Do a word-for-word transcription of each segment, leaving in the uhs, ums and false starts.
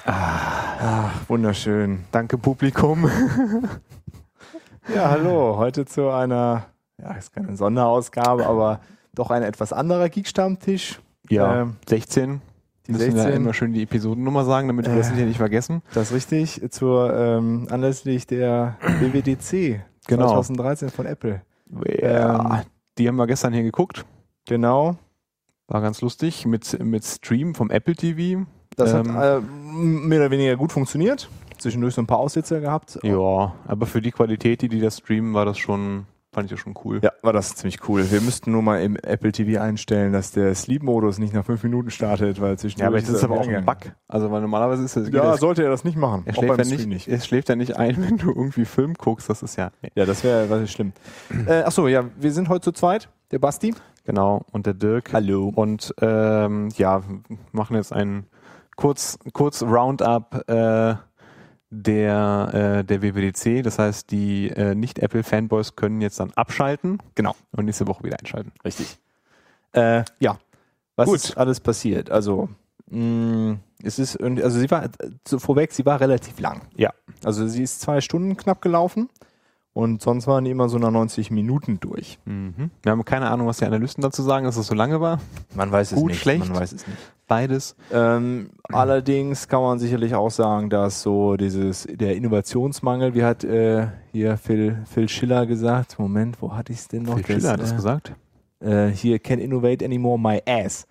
Ah, wunderschön. Danke, Publikum. Ja, hallo. Heute zu einer, ja, ist keine Sonderausgabe, aber doch ein etwas anderer Geek-Stammtisch. Ja, ähm, sechzehn. Die Müssen sechzehn. ja immer schön die Episodennummer sagen, damit wir Äh, das hier nicht vergessen. Das ist richtig. Zur, ähm, anlässlich der W W D C Genau. zwanzig dreizehn von Apple. Ja, Ähm, die haben wir gestern hier geguckt. Genau. War ganz lustig. Mit, mit Stream vom Apple T V. Das Ähm, hat äh, mehr oder weniger gut funktioniert. Zwischendurch so ein paar Aussetzer gehabt. Ja, aber für die Qualität, die die da streamen, war das schon, fand ich das schon cool. Ja, war das ziemlich cool. Wir müssten nur mal im Apple T V einstellen, dass der Sleep-Modus nicht nach fünf Minuten startet, weil zwischendurch... Ja, aber das ist aber auch er ein Bug. Also, weil normalerweise ist das... Ja, das, sollte er das nicht machen. er Auch schläft beim ja Stream nicht, er schläft ja nicht ein, wenn du irgendwie Film guckst. Das ist ja... Nee. Ja, das wäre was schlimm. äh, achso, ja, wir sind heute zu zweit. Der Basti. Genau, und der Dirk. Hallo. Und ähm, ja, machen jetzt einen kurz, kurz Roundup äh, der, äh, der W W D C. Das heißt, die äh, Nicht-Apple-Fanboys können jetzt dann abschalten. Genau. Und nächste Woche wieder einschalten. Richtig. Äh, ja. Was Gut. ist alles passiert? Also, mh, es ist, irgendwie- also sie war, so vorweg, sie war relativ lang. Ja. Also sie ist zwei Stunden knapp gelaufen und sonst waren die immer so nach neunzig Minuten durch. Mhm. Wir haben keine Ahnung, was die Analysten dazu sagen, dass es so lange war. Man weiß es Gut, nicht. schlecht? Man weiß es nicht. Beides. Ähm, allerdings kann man sicherlich auch sagen, dass so dieses, der Innovationsmangel, wie hat äh, hier Phil, Phil Schiller gesagt, Moment, wo hatte ich es denn noch? Phil Schiller hat das äh, gesagt. Äh, hier, can't innovate anymore my ass.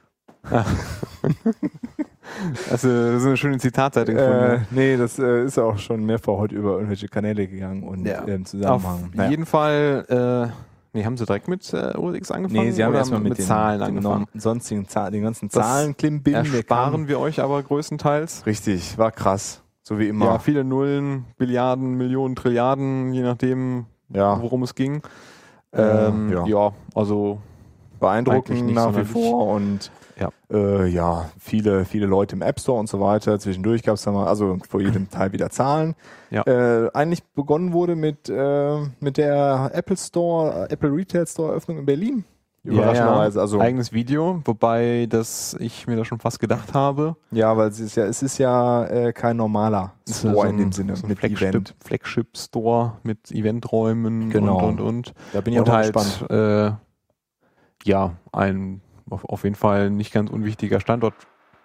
Also, das ist eine schöne Zitatseite gefunden. Äh, nee, das äh, ist auch schon mehrfach heute über irgendwelche Kanäle gegangen und Ja. äh, im Auf Zusammenhang. Naja. jeden Fall, äh, nee, haben sie direkt mit äh, O S X angefangen? Nee, sie haben oder erstmal mit, mit den, Zahlen den angefangen. norm- sonstigen Zahlen, den ganzen Das Zahlen, Klimbim, der Ersparen kam. wir euch aber größtenteils. Richtig, war krass. So wie immer. Ja, viele Nullen, Billiarden, Millionen, Trilliarden, je nachdem, Ja. worum es ging. Äh, Ähm, ja. ja. also eigentlich Beeindruckend nicht nach wie sonderlich. vor und Ja. äh, ja, viele, viele Leute im App Store und so weiter. Zwischendurch gab es da mal, also vor jedem Teil wieder Zahlen. Ja. Äh, eigentlich begonnen wurde mit, äh, mit der Apple Store, äh, Apple Retail Store Eröffnung in Berlin. Überraschenderweise. Ja, Also, eigenes Video, wobei das ich mir da schon fast gedacht habe. ja, weil es ist ja, es ist ja äh, kein normaler Es ist Store so in dem ein- Sinne so ein mit Flagship, Event. Flagship Store mit Eventräumen Genau. und und und. Da bin ich Und auch halt, gespannt. äh, ja, ein auf, auf jeden Fall nicht ganz unwichtiger Standort.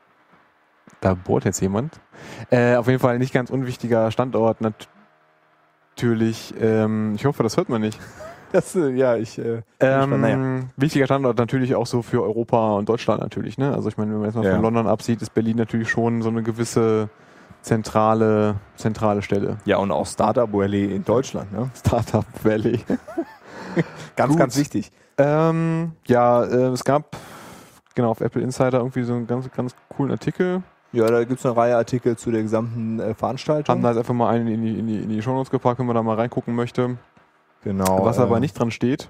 Da bohrt jetzt jemand. Äh, auf jeden Fall nicht ganz unwichtiger Standort nat- natürlich. Ähm, ich hoffe, das hört man nicht. Das, äh, ja, ich. Äh, Ähm, naja. Wichtiger Standort natürlich auch so für Europa und Deutschland natürlich. Ne? Also ich meine, wenn man jetzt mal Ja. von London absieht, ist Berlin natürlich schon so eine gewisse zentrale, zentrale Stelle. ja, und auch Startup Valley in Deutschland, ne? Startup Valley. Ganz, Gut. ganz wichtig. ähm, ja, äh, es gab genau auf Apple Insider irgendwie so einen ganz, ganz coolen Artikel. Ja, da gibt es eine Reihe Artikel zu der gesamten äh, Veranstaltung. Haben da jetzt einfach mal einen in die, in die, in die Shownotes gepackt, wenn man da mal reingucken möchte. Genau. Was äh, aber nicht dran steht,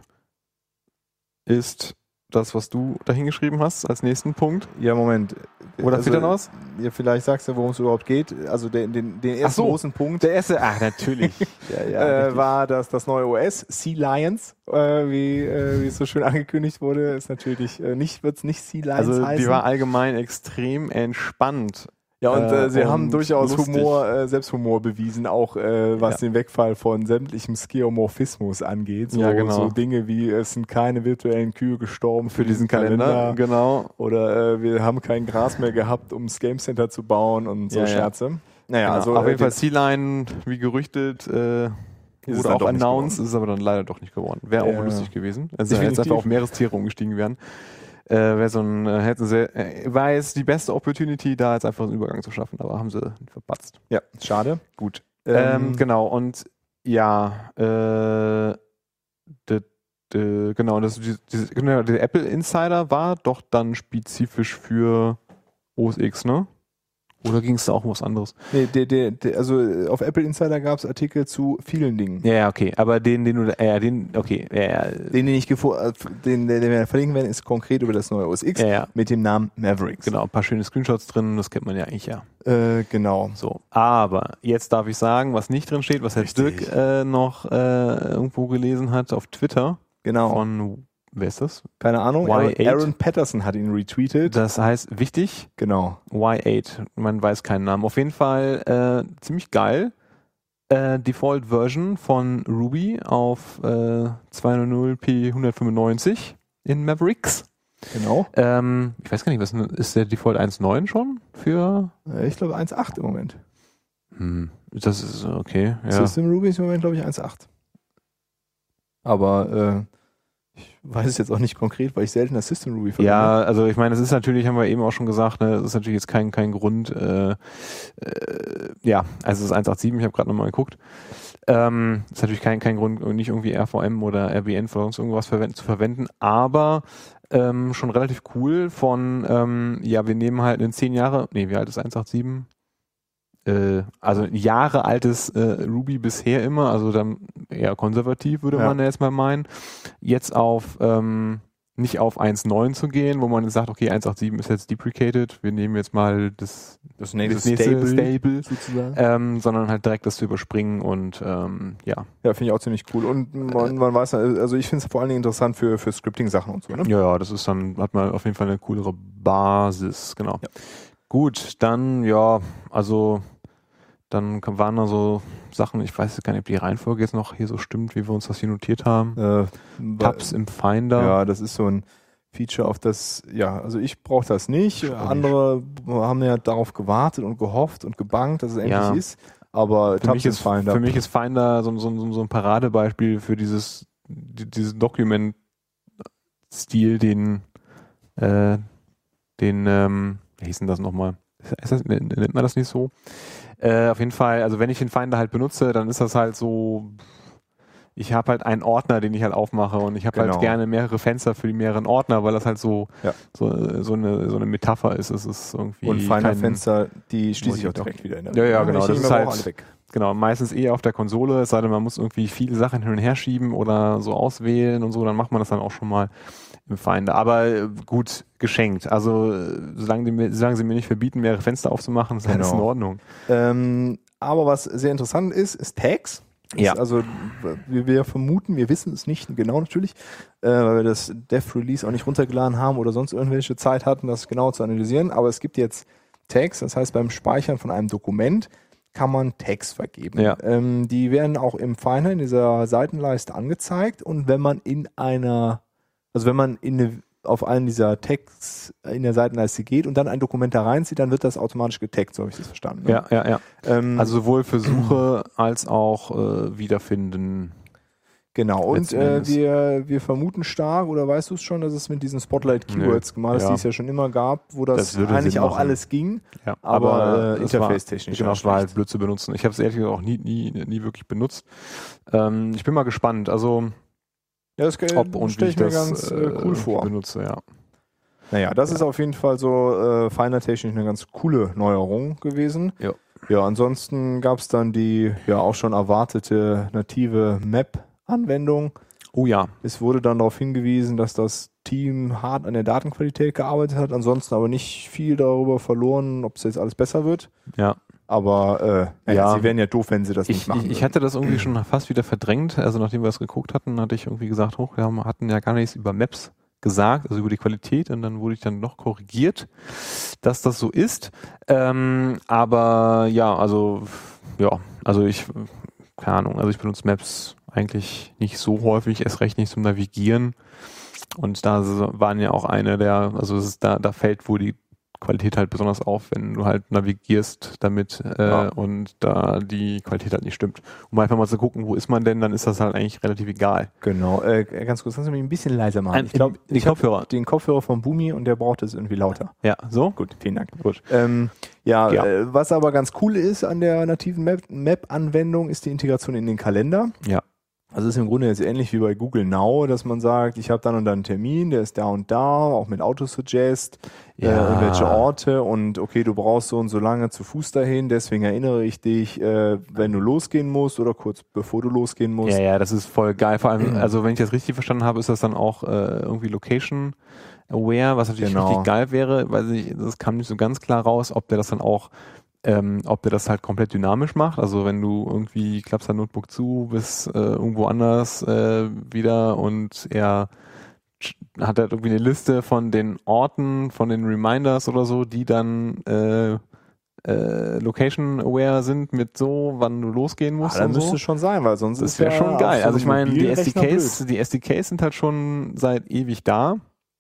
ist das, was du da hingeschrieben hast als nächsten Punkt. Ja, Moment. Oder fehlt da noch was? Ja, vielleicht sagst du, worum es überhaupt geht. Also den, den, den ersten so. großen Punkt Der erste, ach natürlich. ja, äh, war, dass das neue O S, Sea Lions, äh, wie, äh, wie es so schön angekündigt wurde, ist natürlich äh, nicht, wird es nicht Sea Lions Also heißen. die war allgemein extrem entspannt. Ja, und äh, Äh, sie und haben durchaus lustig. Humor, äh, Selbsthumor bewiesen, auch äh, was Ja. den Wegfall von sämtlichem Skeuomorphismus angeht. So, Ja, genau. so Dinge wie, es sind keine virtuellen Kühe gestorben für, Für diesen Kalender, genau. Oder äh, wir haben kein Gras mehr gehabt, ums Game Center zu bauen und so Ja, ja. Scherze. Naja, Genau. also auf äh, jeden Fall den- Sea-Line, wie gerüchtet, äh, Ist es wurde dann auch doch nicht announced, geworden. ist es aber dann leider doch nicht geworden. Wäre Ja. auch lustig gewesen. Also wenn jetzt Definitiv. einfach auf Meerestiere umgestiegen wären. Äh, wäre so ein, äh, hätten sie, äh, war jetzt die beste Opportunity, da jetzt einfach einen Übergang zu schaffen, aber haben sie verpatzt. ja, schade. Gut. Ähm, Ähm, genau, und ja, äh, de, de, genau, das, die, diese, genau, der Apple Insider war doch dann spezifisch für O S X, ne? Oder ging es da auch um was anderes? Nee, der, der, der, also äh, auf Apple Insider gab es Artikel zu vielen Dingen. Ja, ja, okay, aber den, den du, ja, den, okay, ja, ja, Den, den ich gefo- äh, den, den wir verlinken werden, ist konkret über das neue O S X ja, ja, mit dem Namen Mavericks. genau, ein paar schöne Screenshots drin, das kennt man ja eigentlich ja. Äh, genau. So, aber jetzt darf ich sagen, was nicht drin steht, was Herr Richtig. Dirk äh, noch äh, irgendwo gelesen hat auf Twitter Genau. von wer ist das? Keine Ahnung. Y acht. Aaron Patterson hat ihn retweetet. Das heißt, wichtig, Genau. Y acht, man weiß keinen Namen. Auf jeden Fall äh, ziemlich geil. Äh, Default-Version von Ruby auf äh, zwei Punkt null p hundertfünfundneunzig in Mavericks. Genau. Ähm, ich weiß gar nicht, was ist der Default eins Punkt neun schon für? Ich glaube eins Punkt acht im Moment. Hm, das ist okay. Ja. System Ruby ist im Moment, glaube ich, eins Punkt acht. Aber äh, ich weiß es jetzt auch nicht konkret, weil ich selten das System Ruby verwende. Ja, also ich meine, das ist natürlich, haben wir eben auch schon gesagt, ne, das ist natürlich jetzt kein, kein Grund. Äh, äh, ja, also es ist eins Punkt achtzehn, ich habe gerade nochmal geguckt. Ähm, ist natürlich kein, kein Grund, nicht irgendwie R V M oder R B N für sonst irgendwas verwenden, zu verwenden, aber ähm, schon relativ cool von, ähm, ja, wir nehmen halt ein zehn Jahre, nee, wie alt ist eins Punkt achtzehn? Äh, also ein Jahre altes äh, Ruby bisher immer, also dann eher konservativ, würde Ja. man jetzt mal meinen. Jetzt auf, ähm, nicht auf eins Punkt neun zu gehen, wo man jetzt sagt, okay, eins Punkt achtzehn ist jetzt deprecated, wir nehmen jetzt mal das, Das nächste, das nächste Stable, Stable, sozusagen. ähm, sondern halt direkt das zu überspringen und ähm, ja. Ja, finde ich auch ziemlich cool. Und man, man weiß, also ich finde es vor allen Dingen interessant für, für Scripting-Sachen und so. Ne? Ja, ja, das ist dann, hat man auf jeden Fall eine coolere Basis, genau. Ja. Gut, dann, ja, also dann waren da so Sachen, ich weiß gar nicht, ob die Reihenfolge jetzt noch hier so stimmt, wie wir uns das hier notiert haben. Äh, Tabs im Finder. Ja, das ist so ein Feature, auf das, ja, also ich brauche das nicht. Ich auch Andere haben ja darauf gewartet und gehofft und gebangt, dass es endlich Ja. ist. Aber Für Tabs mich, im ist, Finder. für mich ist Finder so, so, so ein Paradebeispiel für dieses, die- diesen Document-Stil, den, äh, den, ähm, wie hieß denn das nochmal? Ist das, nennt man das nicht so? Äh, auf jeden Fall, also wenn ich den Finder halt benutze, dann ist das halt so, ich habe halt einen Ordner, den ich halt aufmache und ich habe Genau. halt gerne mehrere Fenster für die mehreren Ordner, weil das halt so, Ja. so, so, eine, so eine Metapher ist. Es ist irgendwie Und Finder kein- Fenster, die schließe muss ich auch ich doch- direkt wieder in der Ja, ja, genau, Ich das nehme ist aber halt- auch alle weg. Genau, meistens eher auf der Konsole, es sei denn, man muss irgendwie viele Sachen hin und her schieben oder so auswählen und so, dann macht man das dann auch schon mal im Finder. Aber äh, gut, geschenkt. Also äh, solange, die, mir- solange sie mir nicht verbieten, mehrere Fenster aufzumachen, ist alles Genau. in Ordnung. Ähm, aber was sehr interessant ist, ist Tags. Das Ja. ist also, wie wir vermuten, wir wissen es nicht genau natürlich, äh, weil wir das Dev Release auch nicht runtergeladen haben oder sonst irgendwelche Zeit hatten, das genau zu analysieren. Aber es gibt jetzt Tags, das heißt, beim Speichern von einem Dokument kann man Tags vergeben. Ja. Ähm, die werden auch im Finder in dieser Seitenleiste angezeigt und wenn man in einer, also wenn man in eine, auf einen dieser Tags in der Seitenleiste geht und dann ein Dokument da reinzieht, dann wird das automatisch getaggt, so habe ich das verstanden. ne? Ja, ja, ja. Ähm, Also sowohl für Suche als auch äh, Wiederfinden. genau, und letzten äh, Endes. wir, wir vermuten stark, oder weißt du es schon, dass es mit diesen Spotlight-Keywords gemacht ist, Ja. die es ja schon immer gab, wo das, Das würde eigentlich Sinn auch machen. alles ging, Ja, aber, äh, es war- interface-technisch Genau, war es war halt schlecht. blöd zu benutzen. Ich habe es ehrlich gesagt auch nie, nie, nie wirklich benutzt. Ähm, ich bin mal gespannt, also Ja, das ob und wie stelle ich ich mir das ganz äh, äh, cool vor. benutze, ja. Naja, das ist auf jeden Fall so äh, Finder-technisch eine ganz coole Neuerung gewesen. Ja. Ja, ansonsten gab es dann die ja auch schon erwartete native Map-Anwendung. Oh ja, Es wurde dann darauf hingewiesen, dass das Team hart an der Datenqualität gearbeitet hat, ansonsten aber nicht viel darüber verloren, ob es jetzt alles besser wird. ja. Aber äh, naja, Ja. sie wären ja doof, wenn sie das nicht Ich, machen ich, ich würden. hatte das irgendwie schon fast wieder verdrängt. Also nachdem wir es geguckt hatten, hatte ich irgendwie gesagt, hoch, wir hatten ja gar nichts über Maps gesagt, also über die Qualität, und dann wurde ich dann noch korrigiert, dass das so ist. Ähm, aber ja, also ja, also ich, keine Ahnung, also ich benutze Maps eigentlich nicht so häufig, erst recht nicht zum Navigieren. Und da waren ja auch eine der, also es ist da, da fällt wohl die Qualität halt besonders auf, wenn du halt navigierst damit äh, Ja. und da die Qualität halt nicht stimmt. Um einfach mal zu gucken, wo ist man denn, dann ist das halt eigentlich relativ egal. Genau, äh, ganz kurz, kannst du mich ein bisschen leiser machen? Ein- Ich glaube, die ich habe Kopfhörer. den Kopfhörer von Boomi und der braucht es irgendwie lauter. Ja, so? Gut, vielen Dank. Gut. Ähm, ja, Ja. Äh, was aber ganz cool ist an der nativen Map- Map-Anwendung, ist die Integration in den Kalender. Ja. Also es ist im Grunde jetzt ähnlich wie bei Google Now, dass man sagt, ich habe dann und dann einen Termin, der ist da und da, auch mit Autosuggest, äh, Ja. irgendwelche Orte und okay, du brauchst so und so lange zu Fuß dahin, deswegen erinnere ich dich, äh, wenn du losgehen musst oder kurz bevor du losgehen musst. Ja, ja, das ist voll geil. Vor allem, also wenn ich das richtig verstanden habe, ist das dann auch äh, irgendwie Location aware, was natürlich Genau. richtig geil wäre, weil ich, das kam nicht so ganz klar raus, ob der das dann auch Ähm, ob der das halt komplett dynamisch macht, also wenn du irgendwie klappst dein Notebook zu, bist äh, irgendwo anders äh, wieder und er hat er irgendwie eine Liste von den Orten, von den Reminders oder so, die dann äh, äh, Location-aware sind mit so, wann du losgehen musst. Ah, dann und müsste so. es schon sein, weil sonst Das ist wäre ja schon auf geil. so Also ich einem meine, die Mobilrechner S D Ks, blöd. die S D Ks sind halt schon seit ewig da.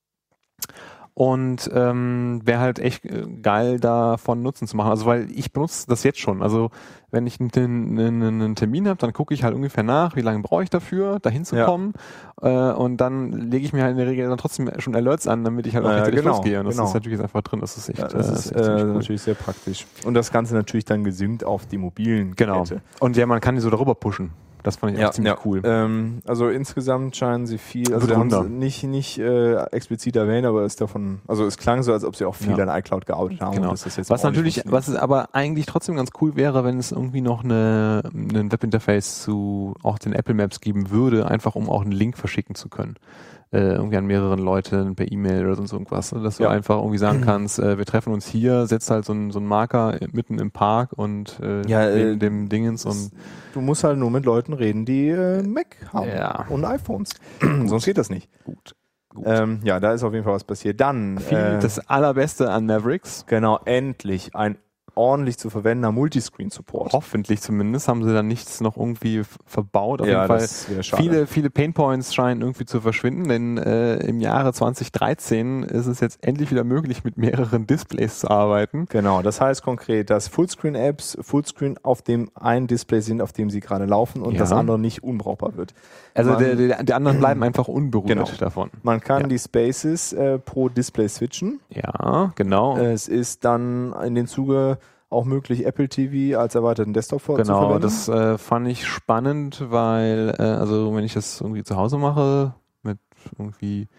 Und ähm, wäre halt echt äh, geil, davon Nutzen zu machen. Also weil ich benutze das jetzt schon. Also wenn ich einen, einen, einen Termin habe, dann gucke ich halt ungefähr nach, wie lange brauche ich dafür, da hinzukommen. Ja. Äh, und dann lege ich mir halt in der Regel dann trotzdem schon Alerts an, damit ich halt auch Ja, rechtzeitig genau, losgehe. Und das genau. ist natürlich jetzt einfach drin. Das ist echt, Ja, das äh, ist, echt ziemlich äh, cool. natürlich sehr praktisch. Und das Ganze natürlich dann gesynkt auf die mobilen Genau. Geräte. Und ja, man kann die so darüber pushen. Das fand ich auch Ja, ziemlich ja. cool. Ähm, also insgesamt scheinen sie viel, also Wird wir haben runter. es nicht, nicht äh, explizit erwähnt, aber es davon, also es klang so, als ob sie auch viel Ja. an iCloud gearbeitet haben. Genau. Und dass das jetzt Was ordentlich natürlich, funktioniert. was es aber eigentlich trotzdem ganz cool wäre, wenn es irgendwie noch eine, ein Webinterface zu auch den Apple Maps geben würde, einfach um auch einen Link verschicken zu können. Äh, irgendwie an mehreren Leuten per E-Mail oder sonst irgendwas. Dass du Ja. einfach irgendwie sagen kannst, äh, wir treffen uns hier, setzt halt so einen so einen Marker mitten im Park und äh, Ja, äh, neben dem Dingens und Du musst halt nur mit Leuten reden, die äh, Mac haben Ja. und iPhones. Sonst geht das nicht. gut. gut. Ähm, ja, da ist auf jeden Fall was passiert. Dann, Viel, äh, das Allerbeste an Mavericks. genau, endlich ein ordentlich zu verwendender Multiscreen-Support. Hoffentlich zumindest haben sie da nichts noch irgendwie f- verbaut. Auf Ja, jeden Fall das wäre schade. viele, viele Painpoints scheinen irgendwie zu verschwinden, denn äh, im Jahre zwanzig dreizehn ist es jetzt endlich wieder möglich, mit mehreren Displays zu arbeiten. Genau, das heißt konkret, dass Fullscreen-Apps Fullscreen auf dem einen Display sind, auf dem sie gerade laufen und Ja. das andere nicht unbrauchbar wird. Also Man- der, der, die anderen bleiben einfach unberührt Genau. davon. Man kann Ja. die Spaces äh, pro Display switchen. Ja, genau. Es ist dann in dem Zuge auch möglich, Apple T V als erweiterten Desktop vor zu Genau, verwenden. das äh, fand ich spannend, weil, äh, also wenn ich das irgendwie zu Hause mache, mit irgendwie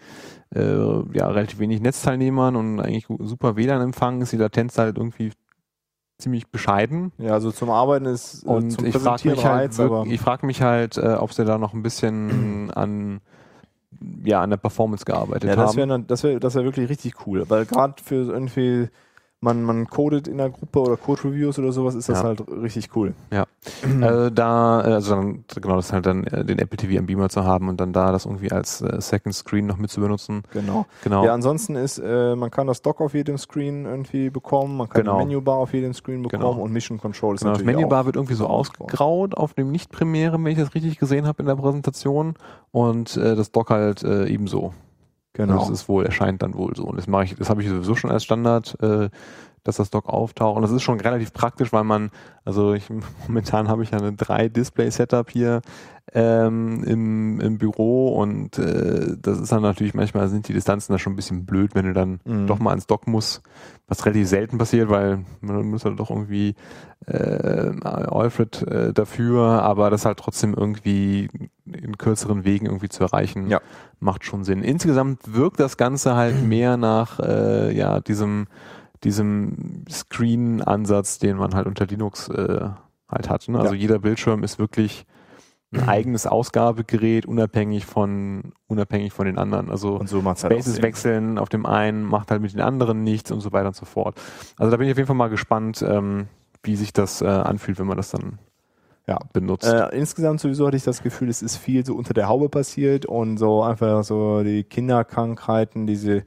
äh, ja, relativ wenig Netzteilnehmern und eigentlich gu- super W L A N-Empfang, ist die Latenz halt irgendwie ziemlich bescheiden. Ja, also zum Arbeiten ist äh, Und zum ich frage Präsentieren mich halt, Reiz, aber wirk- ich frag mich halt, äh, ob sie da noch ein bisschen an, ja, an der Performance gearbeitet ja, das haben. wäre das wär, das wär wirklich richtig cool, weil gerade für so irgendwie man, man codet in der Gruppe oder Code-Reviews oder sowas, ist das Ja. halt richtig cool. Äh, da, äh, also dann, genau, das halt dann äh, den Apple T V am Beamer zu haben und dann da das irgendwie als äh, Second Screen noch mit zu benutzen. Genau. Genau. Ja, ansonsten ist, äh, man kann das Dock auf jedem Screen irgendwie bekommen, man kann Genau. die Menübar auf jedem Screen bekommen Genau. und Mission Control ist Genau, das natürlich Menübar auch wird irgendwie so ausgebaut. ausgegraut auf dem Nicht-Primären, wenn ich das richtig gesehen habe in der Präsentation. Und äh, das Dock halt äh, ebenso. Genau. Das ist wohl, erscheint dann wohl so. Und das mache ich, das habe ich sowieso schon als Standard, äh, dass das Dock auftaucht. Und das ist schon relativ praktisch, weil man, also ich, momentan habe ich ja eine drei Display-Setup hier ähm, im, im Büro und äh, das ist dann natürlich, manchmal sind die Distanzen da schon ein bisschen blöd, wenn du dann Mhm. doch mal ans Dock musst, was relativ selten passiert, weil man muss halt doch irgendwie äh, Alfred äh, dafür, aber das halt trotzdem irgendwie in kürzeren Wegen irgendwie zu erreichen, Ja. macht schon Sinn. Insgesamt wirkt das Ganze halt mehr nach äh, ja diesem diesem Screen-Ansatz, den man halt unter Linux äh, halt hat. Ne? Also Ja. jeder Bildschirm ist wirklich ein eigenes Ausgabegerät, unabhängig von unabhängig von den anderen. Also Und so macht's halt auch Spaces Sinn. wechseln auf dem einen macht halt mit den anderen nichts und so weiter und so fort. Also da bin ich auf jeden Fall mal gespannt, ähm, wie sich das äh, anfühlt, wenn man das dann Ja. benutzt. Äh, insgesamt sowieso hatte ich das Gefühl, es ist viel so unter der Haube passiert und so einfach so die Kinderkrankheiten, die sie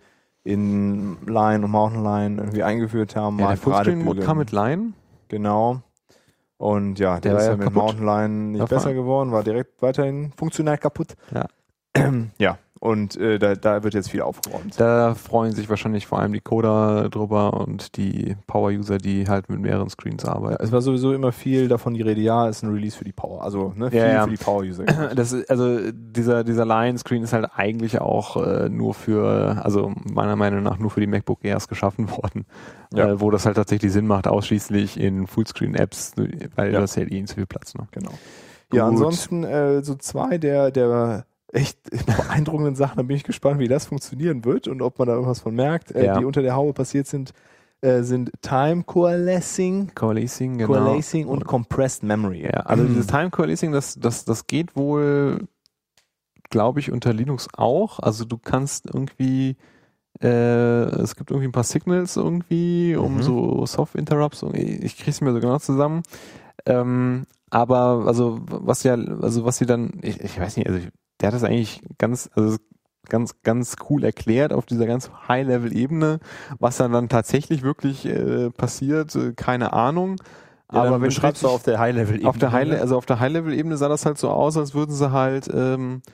in Line und Mountain Lion irgendwie eingeführt haben. ja, mal der Fullscreen-Mode Paradebügeln. kam mit Line. Genau. Und ja, der, Der war ist ja ja mit kaputt. Mountain Lion nicht Davon. besser geworden, war direkt weiterhin funktional kaputt. Ja. Ja, und äh, da, da wird jetzt viel aufgeräumt. Da freuen sich wahrscheinlich vor allem die Coder drüber und die Power-User, die halt mit mehreren Screens Ja, arbeiten. es war sowieso immer viel davon die Rede, ja, ist ein Release für die Power. Also ne, viel Ja, ja. für die Power-User. Das ist, also dieser dieser Line-Screen ist halt eigentlich auch äh, nur für, also meiner Meinung nach nur für die MacBook Airs geschaffen worden, Ja. äh, wo das halt tatsächlich Sinn macht, ausschließlich in Fullscreen-Apps, weil Ja. das hält ihnen zu viel Platz. Ne? Genau. Ja, Gut. ansonsten äh, so zwei der, der echt beeindruckenden Sachen, da bin ich gespannt, wie das funktionieren wird und ob man da irgendwas von merkt, äh, Ja. die unter der Haube passiert sind, äh, sind Time Coalescing, Coalescing, genau. Coalescing und Compressed Memory. Ja, also dieses Time Coalescing, das, das, das geht wohl, glaube ich, unter Linux auch. Also du kannst irgendwie, äh, es gibt irgendwie ein paar Signals irgendwie, um Mhm. so Soft Interrupts, ich kriege es mir so genau zusammen. Ähm, aber also was ja, also was sie dann, ich, ich weiß nicht, also ich, der hat das eigentlich ganz, also ganz, ganz cool erklärt auf dieser ganz High-Level-Ebene. Was dann dann tatsächlich wirklich äh, passiert, äh, keine Ahnung. Ja, aber wenn schreibst du auf der High-Level-Ebene. Auf der High, also auf der High-Level-Ebene sah das halt so aus, als würden sie halt ähm,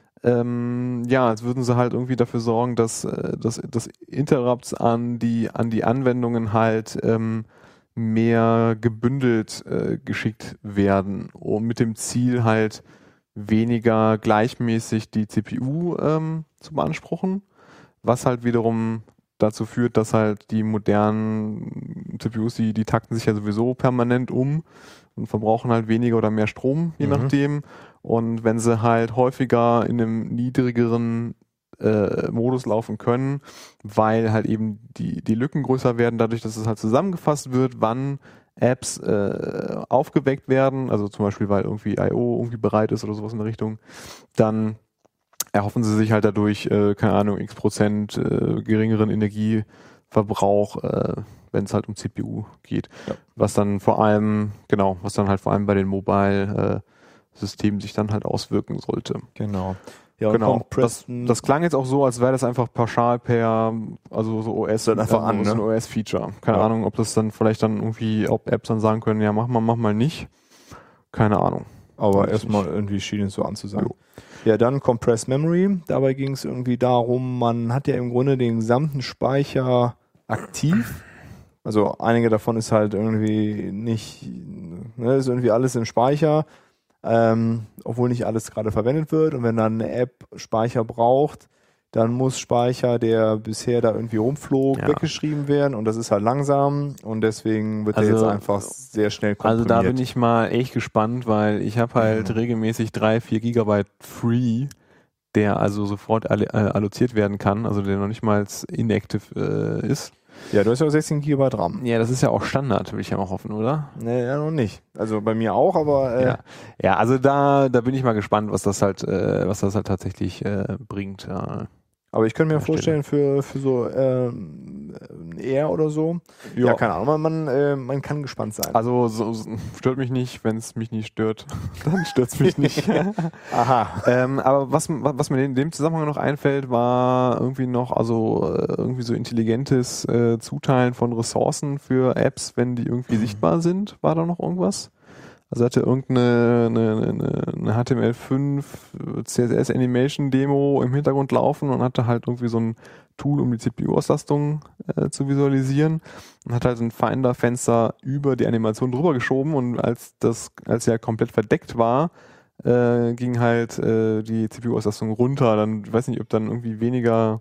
ähm, ja, als würden sie halt irgendwie dafür sorgen, dass äh, dass, dass Interrupts an die an die Anwendungen halt ähm, mehr gebündelt äh, geschickt werden, um mit dem Ziel halt weniger gleichmäßig die C P U ähm, zu beanspruchen, was halt wiederum dazu führt, dass halt die modernen C P Us, die, die takten sich ja sowieso permanent um und verbrauchen halt weniger oder mehr Strom, je Mhm. nachdem. Und wenn sie halt häufiger in einem niedrigeren äh, Modus laufen können, weil halt eben die, die Lücken größer werden, dadurch, dass es halt zusammengefasst wird, wann Apps äh, aufgeweckt werden, also zum Beispiel, weil irgendwie I O irgendwie bereit ist oder sowas in der Richtung, dann erhoffen sie sich halt dadurch, äh, keine Ahnung, x Prozent äh, geringeren Energieverbrauch, äh, wenn es halt um C P U geht. Ja. Was dann vor allem, genau, was dann halt vor allem bei den Mobile-Systemen äh, sich dann halt auswirken sollte. Genau. Ja, und genau. Das, Compressen- das klang jetzt auch so, als wäre das einfach pauschal per, also so O S, Dann einfach äh, an, so ein ne? O S-Feature. Keine Ja. Ahnung, ob das dann vielleicht dann irgendwie, ob Apps dann sagen können, ja, mach mal, mach mal nicht. Keine Ahnung. Aber Weiß erstmal nicht. irgendwie schien es so anzusagen. Jo. Ja, dann Compressed Memory. Dabei ging es irgendwie darum, man hat ja im Grunde den gesamten Speicher aktiv. Also einige davon ist halt irgendwie nicht, ne, ist irgendwie alles im Speicher, ähm, obwohl nicht alles gerade verwendet wird. Und wenn dann eine App Speicher braucht, dann muss Speicher, der bisher da irgendwie rumflog, Ja. weggeschrieben werden. Und das ist halt langsam. Und deswegen wird Also- der jetzt einfach sehr schnell Also komprimiert. da bin ich mal echt gespannt, weil ich habe halt Mhm. regelmäßig drei, vier Gigabyte Free, der also sofort alle, äh, alloziert werden kann, also der noch nicht mal inactive äh, ist. Ja, du hast ja auch sechzehn Gigabyte RAM. Ja, das ist ja auch Standard, will ich ja mal hoffen, oder? Nee, ja, noch nicht. Also bei mir auch, aber äh, Ja. Ja, also da, da bin ich mal gespannt, was das halt, äh, was das halt tatsächlich äh, bringt. Ja. aber ich könnte mir An der vorstellen, für, für so ähm, Air oder so. Ja, keine Ahnung, man, man, äh, man kann gespannt sein. Also so, so, stört mich nicht, wenn es mich nicht stört, dann stört es mich nicht. Aha. Ähm, aber was, was mir in dem Zusammenhang noch einfällt, war irgendwie noch, also äh, irgendwie so intelligentes äh, Zuteilen von Ressourcen für Apps, wenn die irgendwie Mhm. sichtbar sind. War da noch irgendwas? Also hatte irgendeine eine, eine, eine H T M L fünf C S S Animation Demo im Hintergrund laufen und hatte halt irgendwie so ein Tool, um die C P U-Auslastung äh, zu visualisieren und hat halt ein Finder-Fenster über die Animation drüber geschoben und als das, als sie ja komplett verdeckt war, äh, ging halt äh, die C P U-Auslastung runter. Dann, ich weiß nicht, ob dann irgendwie weniger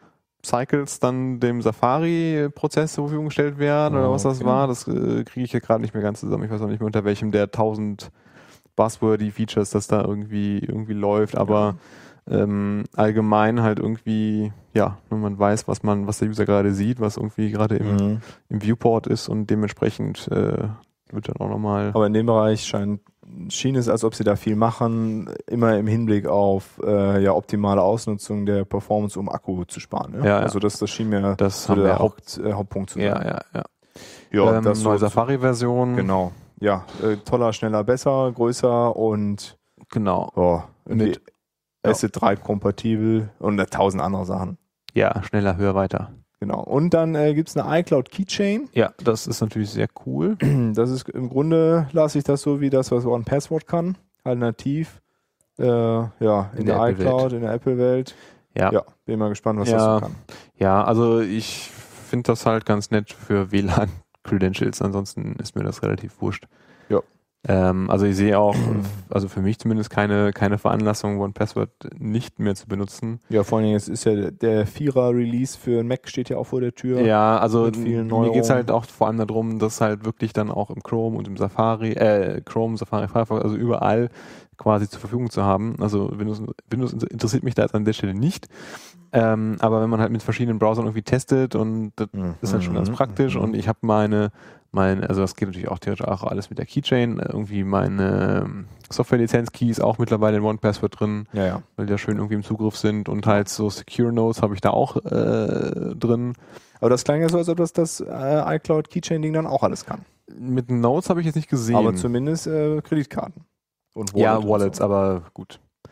Cycles dann dem Safari-Prozess zur Verfügung gestellt werden oder was das Okay. war. Das äh, kriege ich ja gerade nicht mehr ganz zusammen. Ich weiß auch nicht mehr, unter welchem der tausend Buzzwordy Features das da irgendwie irgendwie läuft, aber ähm, allgemein halt irgendwie, ja, wenn man weiß, was man, was der User gerade sieht, was irgendwie gerade im, Mhm. im Viewport ist und dementsprechend äh, wird dann auch nochmal. Aber in dem Bereich scheint, schien es, als ob sie da viel machen, immer im Hinblick auf äh, ja, optimale Ausnutzung der Performance, um Akku zu sparen. Ne? Ja, ja. Also das, das schien mir Das so haben der wir auch. Haupt, äh, Hauptpunkt zu sein. Ja, ja, ja. Ja, ähm, das neue so, Safari-Version. genau. Ja, äh, toller, schneller, besser, größer und Genau. oh, irgendwie Mit- ja. S drei kompatibel und tausend andere Sachen. Ja, schneller, höher, weiter. Genau. Und dann äh, gibt es eine iCloud Keychain. Ja, das ist natürlich sehr cool. Das ist im Grunde, lasse ich das so wie das, was One Password kann. Halt nativ. Äh, ja, in, In der, der iCloud, Apple-Welt. in der Apple-Welt. Ja, Ja, bin mal gespannt, was Ja. das so kann. ja, also ich finde das halt ganz nett für W L A N-Credentials, ansonsten ist mir das relativ wurscht. Ja. Ähm, also ich sehe auch, also für mich zumindest keine, keine Veranlassung, One Password nicht mehr zu benutzen. Ja, vor allem jetzt ist ja der- der Vierer-Release für Mac steht ja auch vor der Tür. Ja, also mit vielen mir geht's Neuerungen. halt auch vor allem darum, dass halt wirklich dann auch im Chrome und im Safari, äh, Chrome, Safari, Firefox, also überall quasi zur Verfügung zu haben. Also Windows, Windows interessiert mich da jetzt an der Stelle nicht. Ähm, aber wenn man halt mit verschiedenen Browsern irgendwie testet und das Mhm. ist dann schon ganz praktisch Mhm. und ich habe meine, meine, also das geht natürlich auch theoretisch auch alles mit der Keychain, irgendwie meine ähm, Software-Lizenz-Keys auch mittlerweile in One Password drin, Ja, ja. weil die da schön irgendwie im Zugriff sind und halt so Secure Notes habe ich da auch äh, drin. Aber das klang ja so, als ob das das äh, iCloud Keychain-Ding dann auch alles kann. Mit Notes habe ich jetzt nicht gesehen. Aber zumindest äh, Kreditkarten. Und ja, und Wallets, so. aber gut.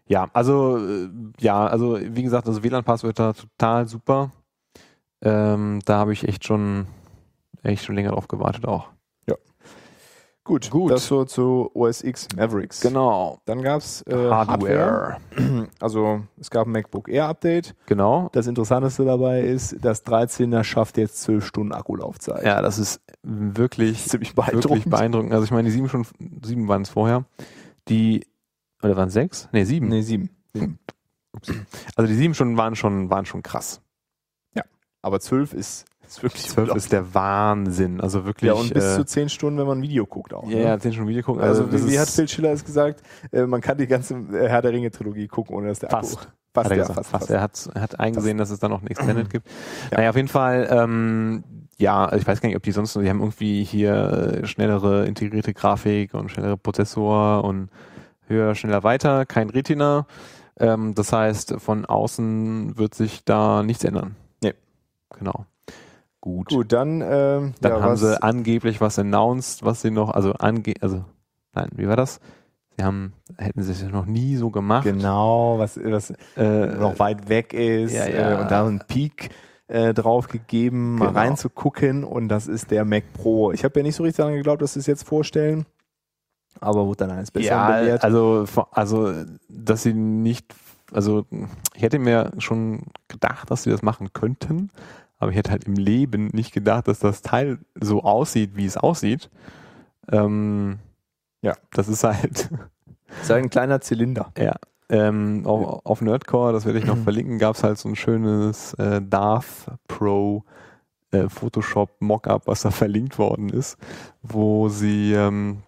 Ja, also äh, ja, also wie gesagt, also W L A N-Pass wird da total super. Ähm, da habe ich echt schon echt schon länger drauf gewartet auch. Gut, Gut. das so zu O S X Mavericks. Genau. Dann gab es äh, Hardware. Hardware. Also es gab ein MacBook Air Update. Genau. Das Interessanteste dabei ist, das dreizehner schafft jetzt zwölf Stunden Akkulaufzeit. Ja, das ist wirklich, ziemlich beeindruckend. wirklich beeindruckend. Also ich meine, die sieben schon, sieben waren es vorher. Die, oder waren es sechs? Nee, sieben. Nee, sieben. sieben. Also die sieben Stunden waren schon, waren schon krass. Ja, aber zwölf ist, ist wirklich zwölf ist der Wahnsinn. Also wirklich. Ja, und bis äh, zu zehn Stunden, wenn man ein Video guckt auch. Ja, ne? ja, zehn Stunden Video gucken. Also, Also, wie, wie hat ist Phil Schiller es gesagt? Äh, man kann die ganze äh, Herr der Ringe-Trilogie gucken, ohne dass der Fast. Akku... Fast, hat er ja, gesagt, fast, fast. fast. Er hat, er hat eingesehen, dass es da noch ein Extended gibt. Ja. Naja, auf jeden Fall, ähm, ja, ich weiß gar nicht, ob die sonst, die haben irgendwie hier äh, schnellere integrierte Grafik und schnellere Prozessor und höher, schneller, weiter, kein Retina. Ähm, das heißt, von außen wird sich da nichts ändern. Nee. Genau. Gut. Gut, dann... Ähm, Dann ja, haben was, sie angeblich was announced, was sie noch, also ange, also, nein, wie war das? Sie haben, hätten sie es noch nie so gemacht. Genau, was, was Äh, noch weit weg ist ja, ja. Äh, und da einen Peak äh, drauf gegeben, mal Genau. reinzugucken, und das ist der Mac Pro. Ich habe ja nicht so richtig daran geglaubt, dass sie es jetzt vorstellen, aber wurde dann eines Besseren ja, belehrt. also, also, dass sie nicht, also, ich hätte mir schon gedacht, dass sie das machen könnten, aber ich hätte halt im Leben nicht gedacht, dass das Teil so aussieht, wie es aussieht. Ähm, Ja. Das ist halt, Das ist ein kleiner Zylinder. ja. Ähm, auf, auf Nerdcore, das werde ich noch verlinken, gab es halt so ein schönes äh, Darth Pro äh, Photoshop Mockup, was da verlinkt worden ist, wo sie ähm,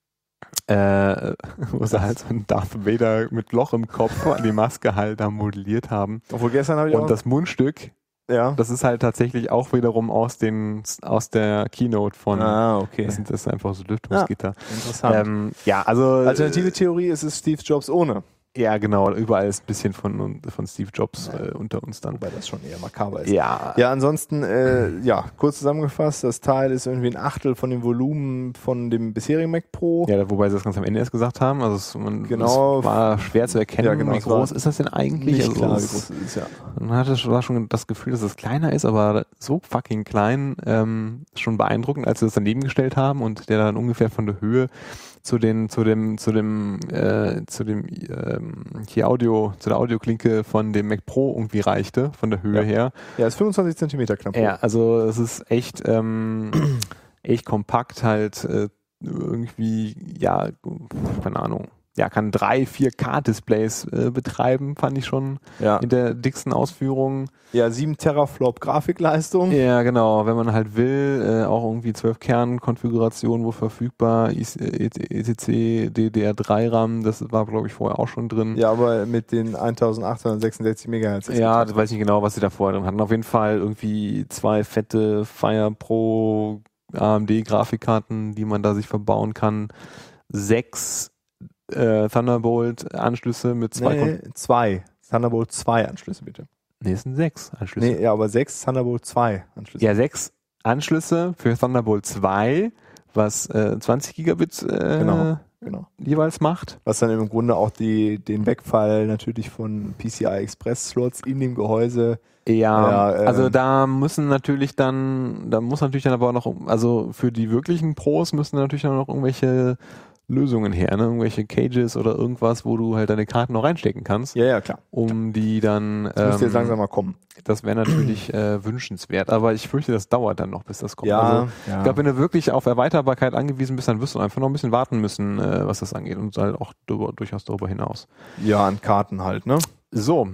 äh, wo sie halt so einen Darth Vader mit Loch im Kopf an die Maske halt da modelliert haben. Obwohl gestern habe ich auch... Und das Mundstück, ja. das ist halt tatsächlich auch wiederum aus den aus der Keynote von, Ah, okay. das sind das ist einfach so Lüftungsgitter. Interessant. Ähm, ja, also Alternative Theorie ist es Steve Jobs ohne. ja, genau, überall ist ein bisschen von, von Steve Jobs Ja. äh, unter uns dann. Wobei das schon eher makaber ist. Ja, Ja, ansonsten, äh, ja, kurz zusammengefasst, das Teil ist irgendwie ein Achtel von dem Volumen von dem bisherigen Mac Pro. ja, wobei sie das ganz am Ende erst gesagt haben. Also es, man, Genau. es war schwer zu erkennen, Ja, genau, wie es war groß ist das denn eigentlich? Nicht Also klar, wie es- groß es ist, ja. Man hatte schon, war schon das Gefühl, dass es kleiner ist, aber so fucking klein, ähm, schon beeindruckend, als sie das daneben gestellt haben und der dann ungefähr von der Höhe zu den, zu dem, zu dem, äh, zu dem, ähm, hier Audio, zu der Audioklinke von dem Mac Pro irgendwie reichte, von der Höhe Ja. her. Ja, ist fünfundzwanzig Zentimeter knapp. Ja, also es ist echt, ähm, echt kompakt halt, äh, irgendwie, ja, keine Ahnung. Ja, kann drei, vier K-Displays äh, betreiben, fand ich schon Ja, in der dicksten Ausführung. ja sieben Teraflop Grafikleistung. Ja, genau, wenn man halt will, äh, auch irgendwie zwölf Kern-Konfigurationen, wo verfügbar, E T C, D D R drei RAM, das war, glaube ich, vorher auch schon drin. Ja, aber mit den eintausendachthundertsechsundsechzig Megahertz. Ja, das weiß ich nicht genau, was sie da vorher drin hatten. Auf jeden Fall irgendwie zwei fette Fire Pro A M D-Grafikkarten, die man da sich verbauen kann. Sechs äh, Thunderbolt-Anschlüsse mit zwei. Nee, zwei. Thunderbolt zwei Anschlüsse, bitte. Nee, es sind sechs Anschlüsse. Nee, ja, aber sechs Thunderbolt zwei Anschlüsse. Ja, sechs Anschlüsse für Thunderbolt zwei, was äh, zwanzig Gigabit äh, Genau. Genau. jeweils macht. Was dann im Grunde auch die, den Wegfall natürlich von P C I Express Slots in dem Gehäuse. Ja, Ja, ähm, also da müssen natürlich dann, da muss natürlich dann aber auch noch, also für die wirklichen Pros müssen natürlich dann noch irgendwelche Lösungen her, ne? Irgendwelche Cages oder irgendwas, wo du halt deine Karten noch reinstecken kannst, Ja, ja, klar. um die dann, Das müsste jetzt ähm, langsam mal kommen. das wäre natürlich äh, wünschenswert, aber ich fürchte, das dauert dann noch, bis das kommt. Ja, Also, ja. ich glaube, wenn du wirklich auf Erweiterbarkeit angewiesen bist, dann wirst du einfach noch ein bisschen warten müssen, äh, was das angeht und halt auch darüber, durchaus darüber hinaus. ja, an Karten halt, ne? So,